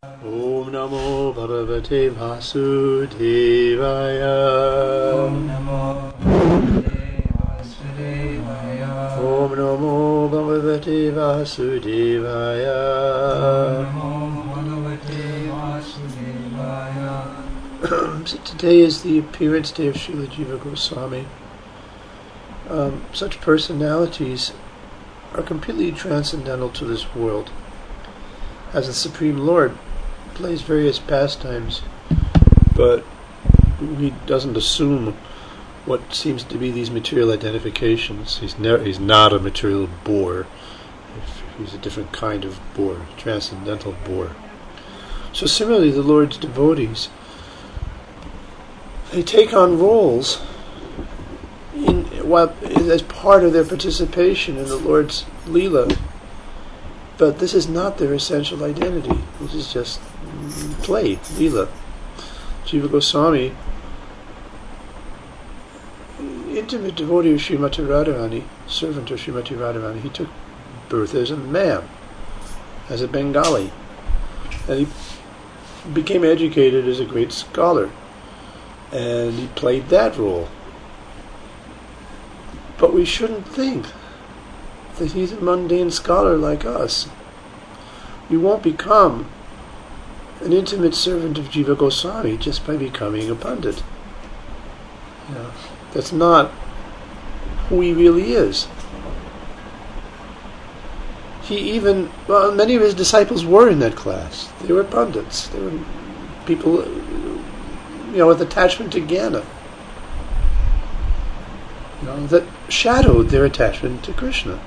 Om Namo Bhagavate Vasudevaya. Om Namo Bhagavate Vasudevaya. Om Namo Bhagavate Vasudevaya. Om Namo Bhagavate Vasudevaya. So today is the appearance day of Srila Jiva Goswami. Such personalities are completely transcendental to this world. As the Supreme Lord plays various pastimes, but he doesn't assume what seems to be these material identifications. He's not a material bore. He's a different kind of bore, transcendental bore. So similarly, the Lord's devotees, they take on roles as part of their participation in the Lord's Leela, but this is not their essential identity. This is just play, Leela. Jiva Goswami, intimate devotee of Srimati Radharani, servant of Srimati Radharani, he took birth as a man, as a Bengali, and he became educated as a great scholar, and he played that role. But we shouldn't think that he's a mundane scholar like us. We won't become an intimate servant of Jiva Goswami just by becoming a pundit. That's not who he really is. Many of his disciples were in that class. They were pundits. They were people, with attachment to Jnana, that shadowed their attachment to Krishna.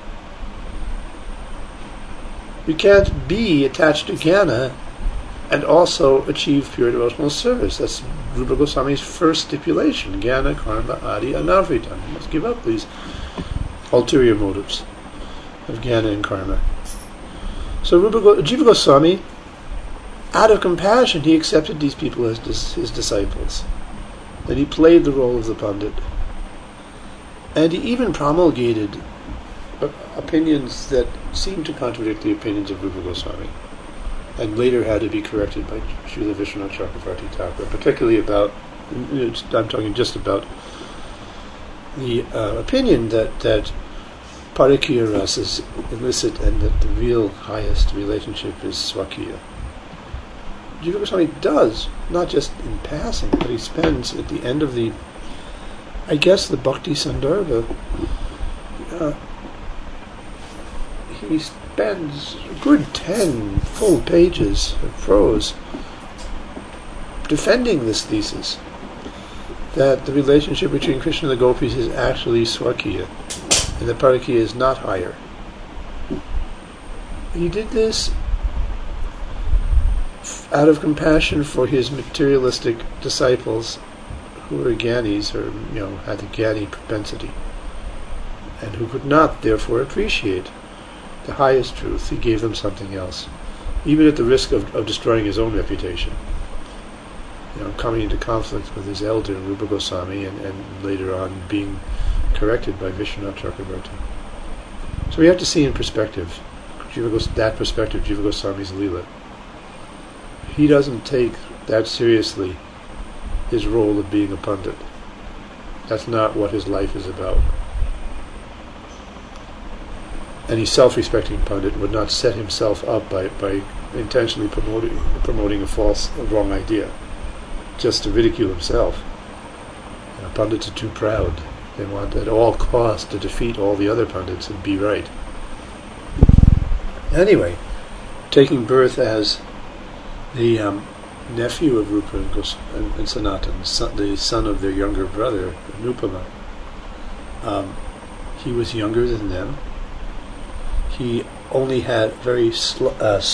You can't be attached to Jnana and also achieve pure devotional service. That's Rupa Goswami's first stipulation. Jnana, karma, adi, anavritam. You must give up these ulterior motives of Jnana and karma. So Jiva Goswami, out of compassion, he accepted these people as his disciples. And he played the role of the Pandit. And he even promulgated opinions that seemed to contradict the opinions of Rupa Goswami, and later had to be corrected by Srila Vishwanath Chakravarti Thakur, particularly about, I'm talking just about the opinion that Parakya Rasa is illicit and that the real highest relationship is Swakiya. Jiva Goswami does, not just in passing, but he spends at the end of the Bhakti Sandarbha, he spends a good 10 full pages of prose defending this thesis that the relationship between Krishna and the gopis is actually Swakiya, and that Parakya is not higher. He did this out of compassion for his materialistic disciples who were Gyanis, or had the Gyani propensity, and who could not therefore appreciate the highest truth. He gave them something else, even at the risk of destroying his own reputation. Coming into conflict with his elder Rupa Goswami, and later on being corrected by Vishwanath Chakravarti. So we have to see in perspective, that perspective, Jiva Goswami's Leela. He doesn't take that seriously his role of being a pundit. That's not what his life is about. Any self-respecting pundit would not set himself up by intentionally promoting a wrong idea, just to ridicule himself. Pundits are too proud. They want at all costs to defeat all the other pundits and be right. Anyway, taking birth as the nephew of Rupa and Sanatan, the son of their younger brother, Anupama. He was younger than them. He only had very slight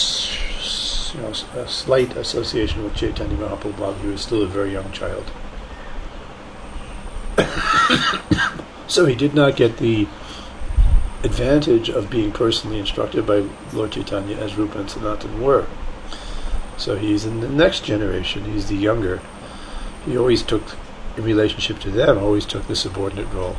association with Chaitanya Mahaprabhu while he was still a very young child. So he did not get the advantage of being personally instructed by Lord Chaitanya as Rupa and Sanatan were. So he's in the next generation, he's the younger. He always took, in relationship to them, the subordinate role.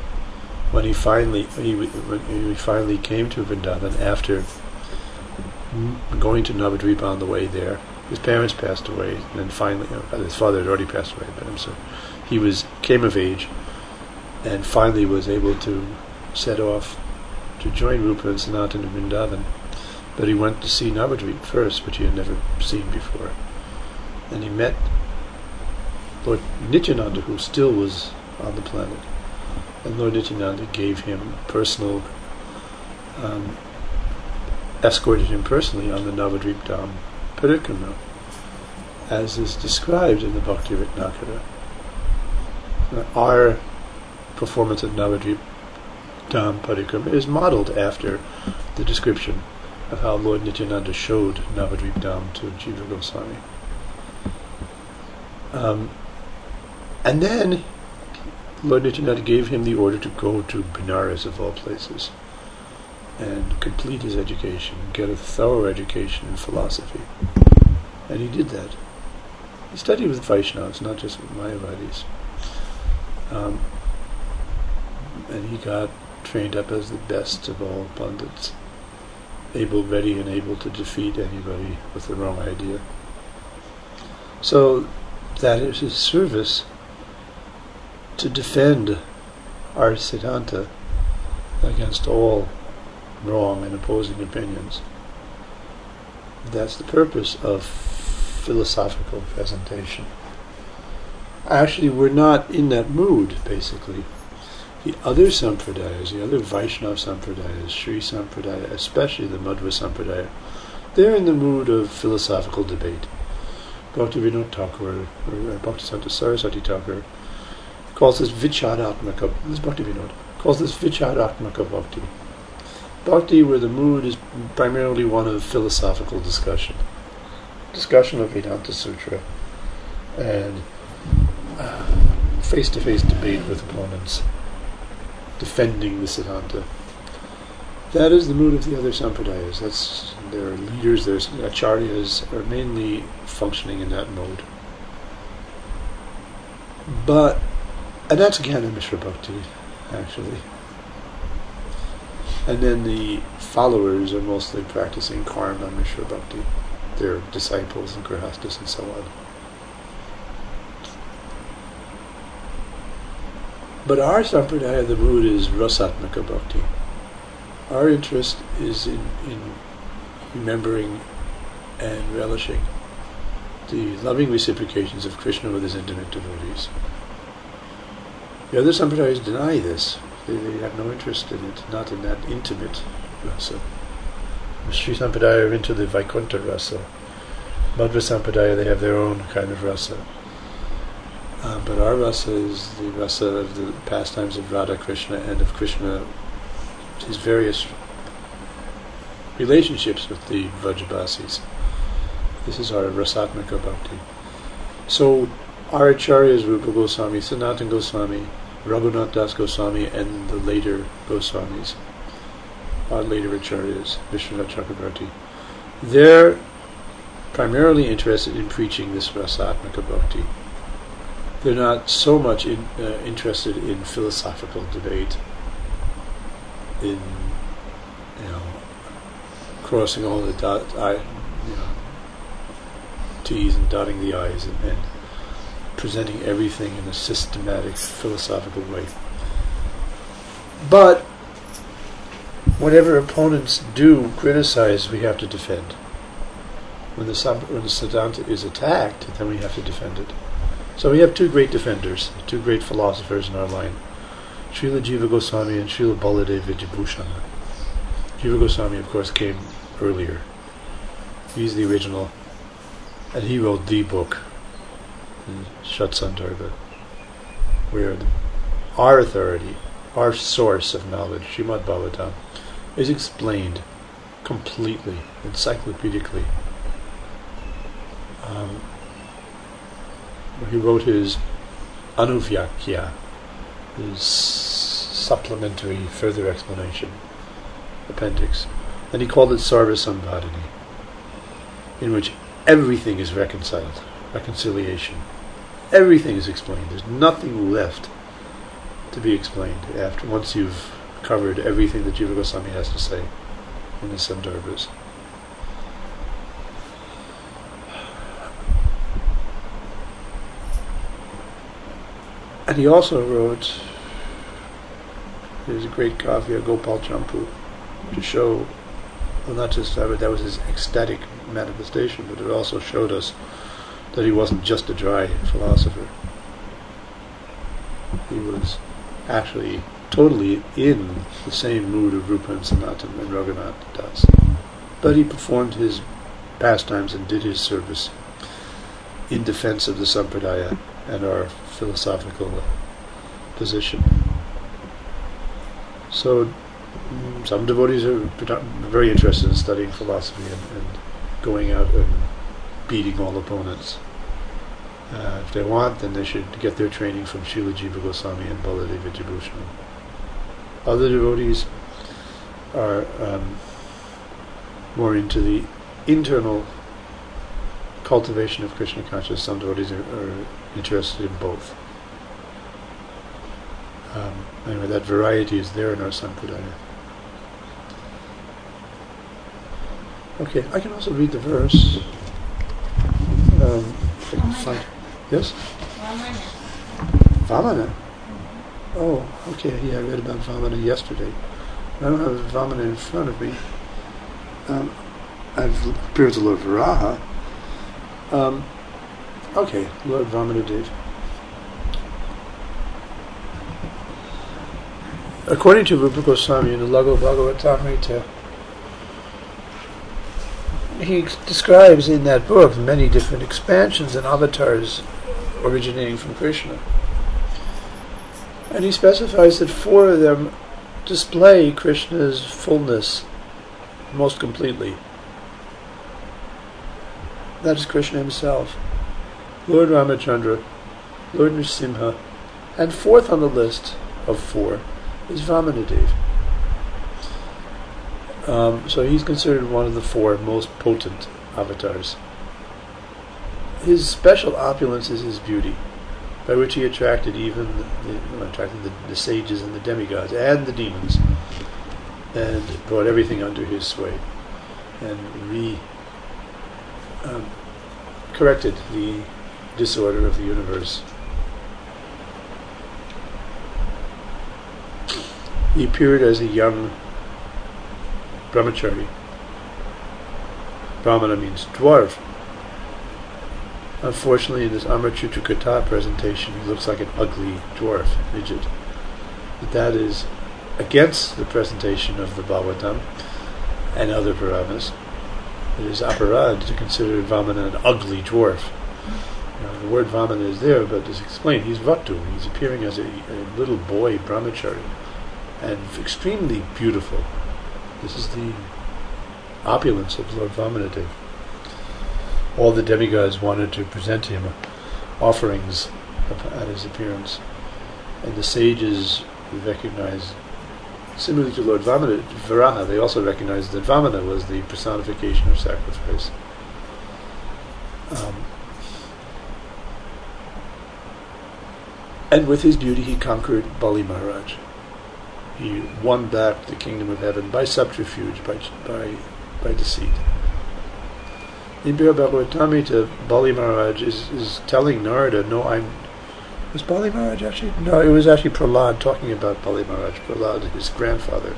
When he finally came to Vrindavan after going to Navadvipa on the way there. His parents passed away, and then finally, his father had already passed away, but he came of age, and finally was able to set off to join Rupa and Sanatana in Vrindavan. But he went to see Navadvip first, which he had never seen before. And he met Lord Nityananda, who still was on the planet. And Lord Nityananda gave him personal, escorted him personally on the Navadvip Dham Parikrama, as is described in the Bhakti Ratnakara. Our performance of Navadvip Dham Parikrama is modeled after the description of how Lord Nityananda showed Navadvip Dham to Jiva Goswami. And then Lord Nityananda gave him the order to go to Benares, of all places, and complete his education, get a thorough education in philosophy. And he did that. He studied with Vaishnavas, not just with Mayavadis. And he got trained up as the best of all pundits, ready and able to defeat anybody with the wrong idea. So that is his service, to defend our Siddhanta against all wrong and opposing opinions. That's the purpose of philosophical presentation. Actually, we're not in that mood, basically. The other Sampradayas, the other Vaishnava Sampradayas, Sri Sampradaya, especially the Madhva Sampradaya, they're in the mood of philosophical debate. Bhaktivinoda Thakur, or Bhaktisanta Saraswati Thakur, calls this Vicharatmaka, this Bhaktivinoda, calls this Vicharatmaka Bhakti. Bhakti, where the mood is primarily one of philosophical discussion of Vedanta Sutra, and face-to-face debate with opponents, defending the Siddhanta. That is the mood of the other Sampradayas. That's their leaders, their acharyas are mainly functioning in that mode. And that's Jnana Mishra Bhakti, actually. And then the followers are mostly practicing Karma Mishra Bhakti, their disciples and grihastas and so on. But our Sampradaya, the mood is Rasatmaka Bhakti. Our interest is in remembering and relishing the loving reciprocations of Krishna with his intimate devotees. The other Sampradayas deny this. They have no interest in it, not in that intimate rasa. The Sri Sampradaya are into the Vaikuntha rasa. Madhva Sampradaya, they have their own kind of rasa. But our rasa is the rasa of the pastimes of Radha Krishna and of Krishna, his various relationships with the Vrajabasis. This is our Rasatmaka Bhakti. So our acharyas, Rupa Goswami, Sanatana Goswami, Raghunath Das Goswami, and the later Goswamis, our later acharyas, Vishwanath Chakrabarti, they're primarily interested in preaching this Rasatmaka Bhakti. They're not so much interested in philosophical debate, in crossing all the T's and dotting the I's and presenting everything in a systematic, philosophical way. But whatever opponents do criticize, we have to defend. When the Siddhanta is attacked, then we have to defend it. So we have two great defenders, two great philosophers in our line, Srila Jiva Goswami and Srila Baladev Vijayabhushana. Jiva Goswami, of course, came earlier. He's the original, and he wrote the book, Shatsandarbha, where our authority, our source of knowledge, Srimad Bhagavatam, is explained completely, encyclopedically. He wrote his Anuvyakya, his supplementary further explanation appendix, and he called it Sarva Sambhadani, in which everything is reconciled, reconciliation. Everything is explained. There's nothing left to be explained once you've covered everything that Jiva Goswami has to say in the Sandarbhas. And he also wrote, there's a great kavya, Gopal Champu, to show, well, not just that was his ecstatic manifestation, but it also showed us that he wasn't just a dry philosopher. He was actually totally in the same mood of Rupa and Sanatan and Raghunath Das. But he performed his pastimes and did his service in defense of the Sampradaya and our philosophical position. So some devotees are very interested in studying philosophy and going out and beating all opponents. If they want, then they should get their training from Srila Jiva Goswami and Baladev Vidyabhushan. Other devotees are more into the internal cultivation of Krishna consciousness. Some devotees are interested in both. Anyway, that variety is there in our Sampradaya. Okay, I can also read the verse. If I can find. Yes? Vamana. Oh, okay. Yeah, I read about Vamana yesterday. I don't have Vamana in front of me. I've appeared to Lord Varaha. Okay, Lord Vamanadev. According to Rupa Goswami in the Lago Bhagavatamrita, he describes in that book many different expansions and avatars originating from Krishna. And he specifies that 4 of them display Krishna's fullness most completely. That is Krishna himself, Lord Ramachandra, Lord Nrsimha, and 4th on the list of 4 is Vamanadev. So he's considered one of the 4 most potent avatars. His special opulence is his beauty, by which he attracted even the sages and the demigods and the demons, and brought everything under his sway, and corrected the disorder of the universe. He appeared as a young brahmachari. Brahmana means dwarf. Unfortunately, in this Amrachitra Katha presentation, he looks like an ugly dwarf, midget. But that is against the presentation of the Bhagavatam and other Puranas. It is aparad to consider Vamana an ugly dwarf. The word Vamana is there, but as explained, he's Vatu. He's appearing as a little boy brahmachari, and extremely beautiful. This is the opulence of Lord Vamanadev. All the demigods wanted to present him offerings at his appearance, and the sages recognized, similarly to Lord Varaha, they also recognized that Vamana was the personification of sacrifice. And with his beauty he conquered Bali Maharaj. He won back the kingdom of heaven by subterfuge, by deceit. In Bhagavatamrita, Bali Maharaj is telling Narada, was Bali Maharaj actually? No, it was actually Prahlad talking about Bali Maharaj, Prahlad, his grandfather.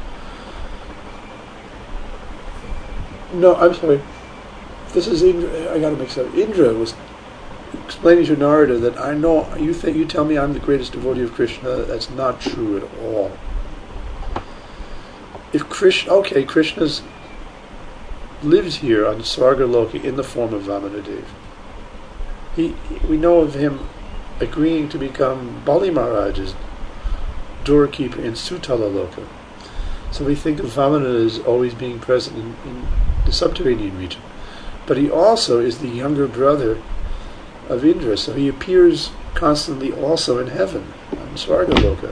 No, I'm sorry. This is Indra. I got to mix up. Indra was explaining to Narada that I know you tell me I'm the greatest devotee of Krishna. That's not true at all. If Krishna's lives here on Svargaloka in the form of Vamanadev. We know of him agreeing to become Bali Maharaj's doorkeeper in Sutala Loka. So we think of Vamana as always being present in the subterranean region. But he also is the younger brother of Indra, so he appears constantly also in heaven, on Svargaloka,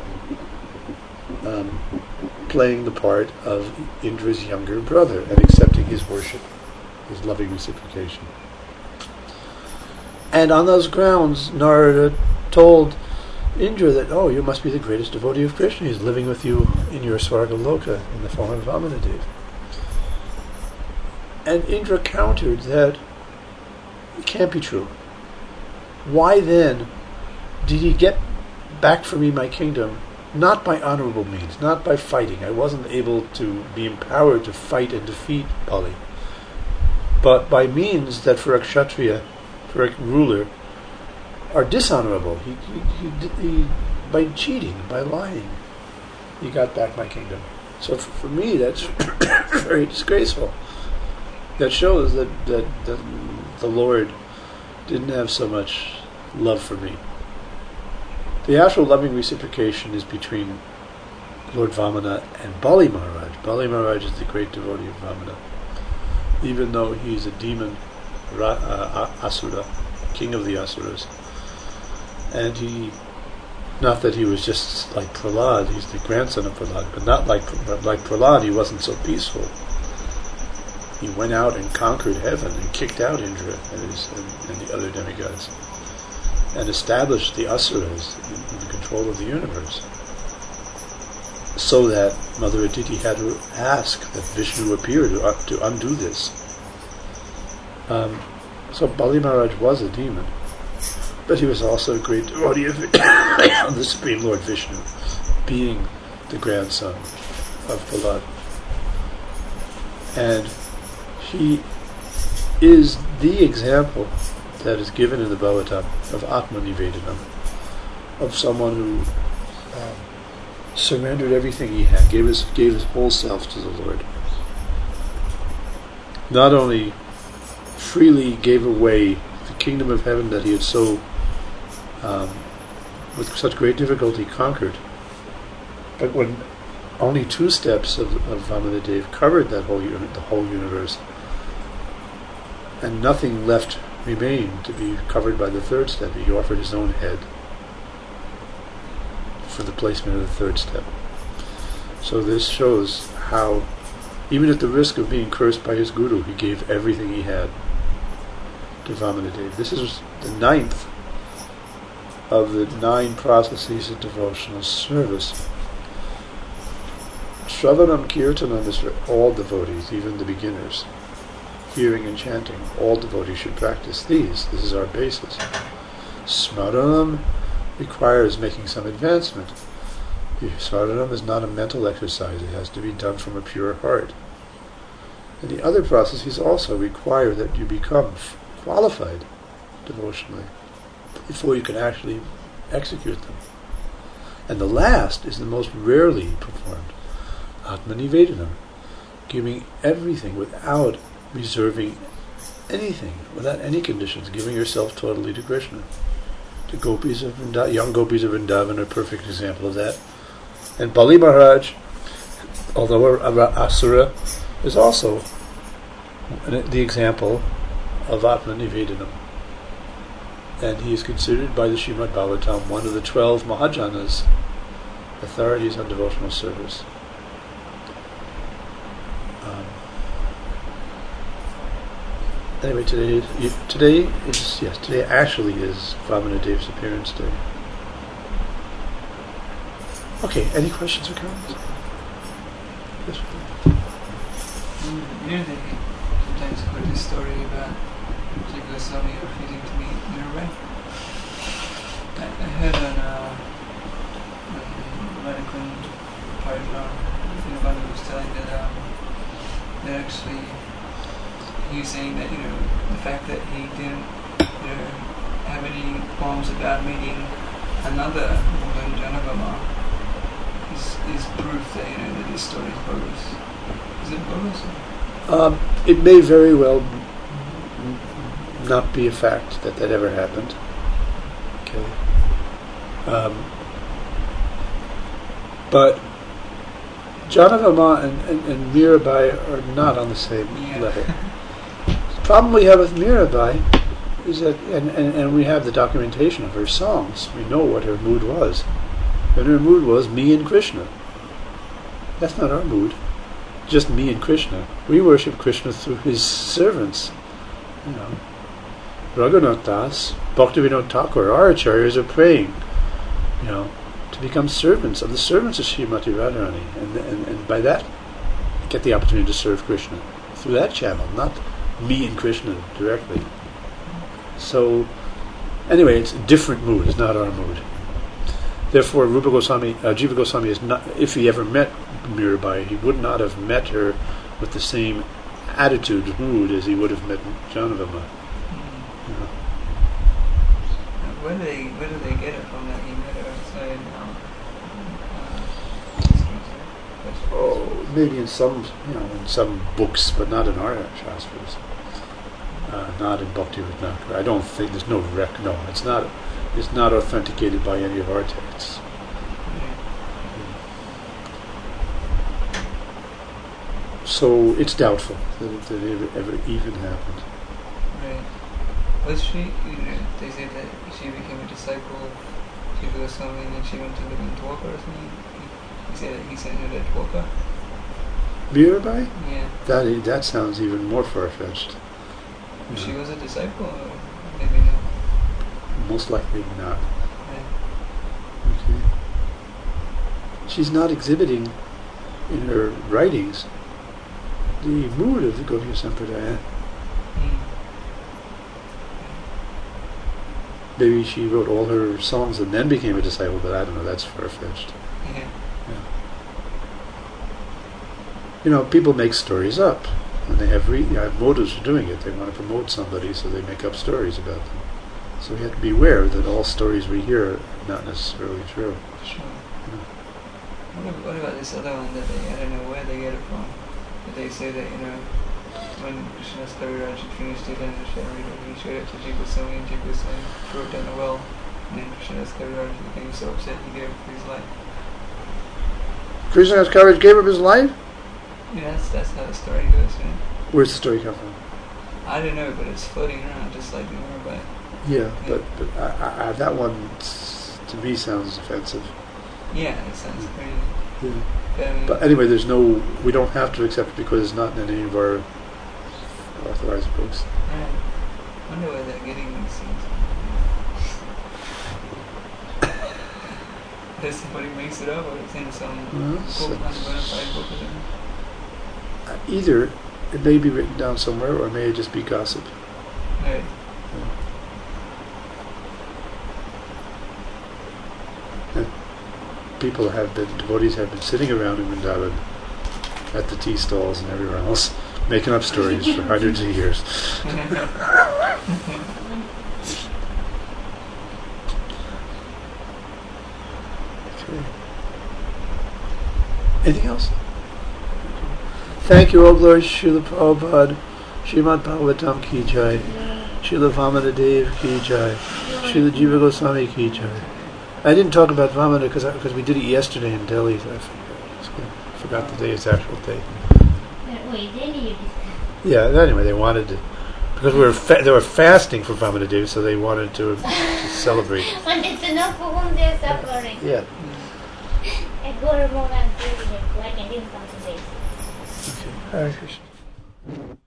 playing the part of Indra's younger brother and accepting his worship, his loving reciprocation. And on those grounds, Narada told Indra that, you must be the greatest devotee of Krishna. He's living with you in your Svargaloka in the form of Vamanadev. And Indra countered that it can't be true. Why then did he get back for me my kingdom, not by honorable means, not by fighting. I wasn't able to be empowered to fight and defeat Bali, but by means that for a kshatriya, for a ruler, are dishonorable. He by cheating, by lying, he got back my kingdom. So for me, that's very disgraceful. That shows that the Lord didn't have so much love for me. The actual loving reciprocation is between Lord Vamana and Bali Maharaj. Bali Maharaj is the great devotee of Vamana. Even though he's a demon, Asura, king of the Asuras. And not that he was just like Prahlad, he's the grandson of Prahlad, but not like Prahlad, he wasn't so peaceful. He went out and conquered heaven and kicked out Indra and the other demigods, and established the Asuras in the control of the universe. So that Mother Aditi had to ask that Vishnu appear to undo this. So Bali Maharaj was a demon, but he was also a great devotee of the Supreme Lord Vishnu, being the grandson of Prahlad. And he is the example that is given in the Bhagavatam of Atma Nivedanam, of someone who surrendered everything he had, gave his whole self to the Lord. Not only freely gave away the kingdom of heaven that he had so, with such great difficulty, conquered, but when only 2 steps of Vamanadev covered the whole universe, and nothing left remained to be covered by the 3rd step, he offered his own head for the placement of the 3rd step. So this shows how, even at the risk of being cursed by his guru, he gave everything he had to Vamanadev. This is the 9th of the 9 processes of devotional service. Shravanam Kirtanam is for all devotees, even the beginners. Hearing and chanting, all devotees should practice these. This is our basis. Smaranam requires making some advancement. Smaranam is not a mental exercise. It has to be done from a pure heart. And the other processes also require that you become qualified devotionally before you can actually execute them. And the last is the most rarely performed. Atmanivedanam, giving everything without reserving anything, without any conditions, giving yourself totally to Krishna. The gopis of Vrindavan, young gopis of Vrindavan are a perfect example of that. And Bali Maharaj, although Asura, is also the example of Atmanivedanam. And he is considered by the Srimad Bhagavatam one of the 12 Mahajanas, authorities on devotional service. Anyway, today actually is Vamanadev's appearance day. Okay, any questions or comments? Yes. You know, they sometimes quote this story about Jiva Goswami refusing to meet Mirabai. I heard on Radhakund program, Vinabandhu was telling that actually he was saying that, the fact that he didn't, have any qualms about meeting another woman, Janavama, is proof that, that this story is bogus. Is it bogus? It may very well not be a fact that ever happened. Okay. But Janavama and Mirabai are not on the same level. The problem we have with Mirabai is that, and we have the documentation of her songs, we know what her mood was. And her mood was me and Krishna. That's not our mood. Just me and Krishna. We worship Krishna through his servants. Raghunath Das, Bhaktivinoda Thakur, our acharyas are praying, to become servants of the servants of Srimati Radharani, and by that get the opportunity to serve Krishna through that channel, not me and Krishna directly. So, anyway, it's a different mood. It's not our mood. Therefore, Rupa Goswami, Jiva Goswami is not. If he ever met Mirabai, he would not have met her with the same attitude, mood, as he would have met Janavama. Where do they get it from that he met her outside? Maybe in some books, but not in our shastras. Not in Bhakti Ratnakara. I don't think there's no rec. No, it's not. It's not authenticated by any of our texts. So it's doubtful that it ever even happened. Right. Was she? They say that she became a disciple of Jiva Goswami and then she went to live in Dwarka or something. He said that he sent her to Dwarka. Mirabai? Yeah. That sounds even more far-fetched. She was a disciple, or maybe not. Most likely not. Right. Okay. She's not exhibiting in her writings the mood of the Gaudiya Sampradaya. Maybe she wrote all her songs and then became a disciple, but I don't know, that's far-fetched. Yeah. People make stories up. And they have motives for doing it. They want to promote somebody, so they make up stories about them. So we have to be aware that all stories we hear are not necessarily true. Sure. What about this other one that I don't know where they get it from, but they say that, when Krishna's Kaviraj had finished it and he showed it to Jiva Goswami and Jiva Goswami threw it down the well, and then Krishna's Kaviraj became so upset he gave up his life. Krishna's Kaviraj gave up his life? Yeah, that's how the story goes, man. Where's the story come from? I don't know, but it's floating around just like the Mirabai. Yeah, but that one to me sounds offensive. Yeah, it sounds crazy. Yeah. But anyway, we don't have to accept it because it's not in any of our authorized books. Right. I wonder where they're getting these things. If somebody makes it up or it's in some unverified book or something. Either it may be written down somewhere or it may just be gossip. Right. Devotees have been sitting around in Vrindavan at the tea stalls and everywhere else, making up stories for hundreds of years. Okay. Anything else? Thank you, all glory, Srila Prabhupada, Srimad Bhagavatam ki jai, Srila Vamana Dev ki jai, Srila Jiva Goswami ki jai. I didn't talk about Vamana because we did it yesterday in Delhi. So I forgot the day's actual date. Yeah. Anyway, they wanted to because they were fasting for Vamana Dev, so they wanted to celebrate. Wanted to know for whom they're suffering. Yeah. And go to Mohan like I didn't come today. Okay. Hare Krishna.